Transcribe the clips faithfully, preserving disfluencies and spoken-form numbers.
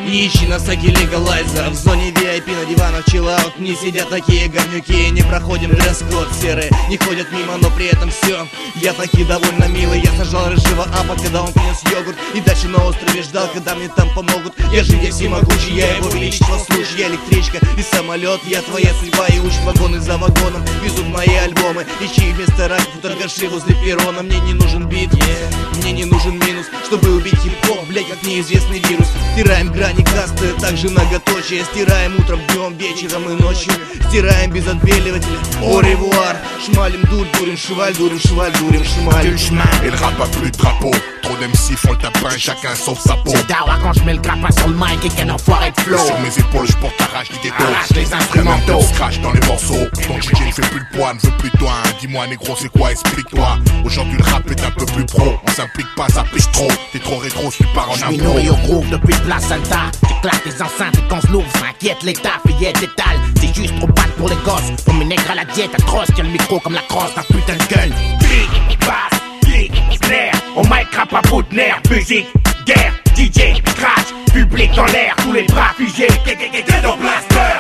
Не ищи на саке легалайза. В зоне ви ай пи на диванах чиллаут не сидят такие говнюки. Не проходим дресс-код, серые не ходят мимо, но при этом все. Я таки довольно милый. Я сажал рыжего апа, когда он принес йогурт, и дальше на острове ждал, когда мне там помогут. Я же я всемогущий, я его величество случай. Я электричка и самолет, я твоя судьба. И учит вагоны за вагоном, везут мои альбомы. Ищи вместо раков у торгаши возле перрона. Мне не нужен бит, yeah. Мне не нужен минус, чтобы убить хип-хоп, блять, как неизвестный вирус. Стираем грани касты, также многоточие. Стираем утром, днем, вечером и ночью. Стираем без отбеливателя, au revoir. Шмалим, дур, дурим, шваль, дурим, шваль, дурим, шмаль. Et le rap a plus de drapeau. Trop d'M C font le tapin, chacun sauve sa peau. C'est dawa quand je mets le grappin sur le mic et qu'un enfoiré de flow. Sur mes épaules, je porte la rage du ghetto. Arrache les instrumentaux, scratch dans les morceaux. Ton D J ne fait plus le poids, ne veut plus de toi. Dis-moi négro c'est quoi, explique-toi. Aujourd'hui le rap est un peu plus pro. On s'implique pas, ça piche trop. T'es trop rétro, si tu pars en impro. J'suis nourri au groove depuis Place Alta. J'éclate les enceintes et quand je l'ouvre, ça inquiète l'état. Fillette d'étal, c'est juste trop bad pour les gosses. Pour mes nègres à la diète atroce, tient le micro comme la crosse d'un putain de gun. Clic, basse, clic, snare. On mic rap à bout de nerfs. Musique, guerre, D J, crash. Public dans l'air, tous les bras figés. Ghetto Blaster.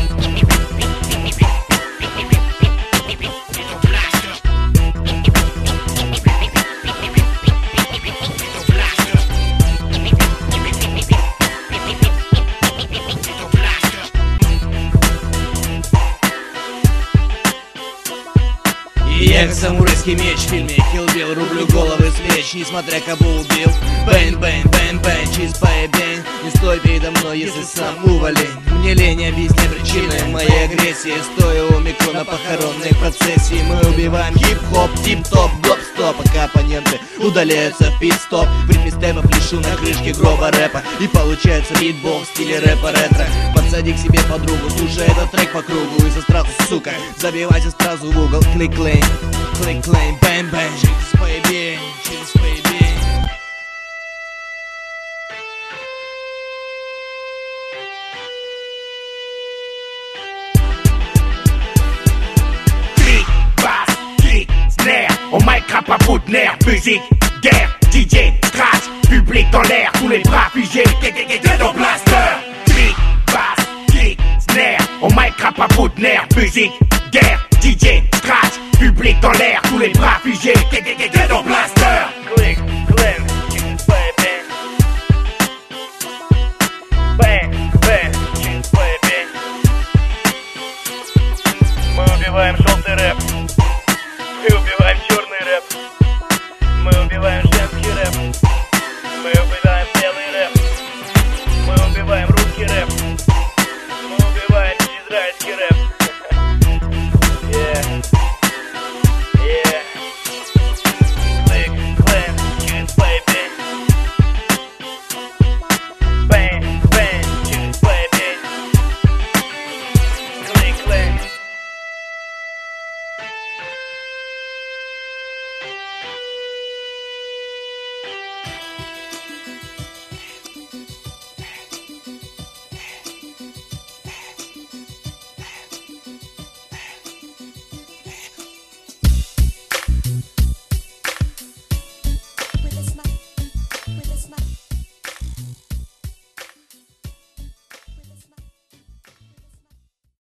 Я как самурайский меч в фильме Kill Bill, рублю головы с плеч, несмотря кого убил. Бэн, бэн, бэн, бэн, чиз бэн. Не стой передо мной, если сам уволень. Мне лень объяснять причины моей агрессии. Стоя у микро на похоронной процессии. Мы убиваем хип-хоп, тип-топ, гоп-стоп. Пока оппоненты удаляются в пит-стоп. В ритме степов лишу на крышке гроба рэпа. И получается битбокс в стиле рэпа ретро. Подсади к себе подругу, слушай этот трек по кругу. И со страху, сука, забивайся сразу в угол. Клик-клейн, клик-клейн, бэм-бэм. Через поебень, через поебень. Clic, basse, clic, snare. On mic rap à bout de nerfs. Musique, guerre, D J, scratch. Public dans l'air, tous les bras figés. Ghetto Blaster. Clic, basse, clic, snare. On mic rap à bout de nerfs. Musique, guerre, D J, scratch. Public dans l'air, tous les bras figés. Ghetto Blaster. Click.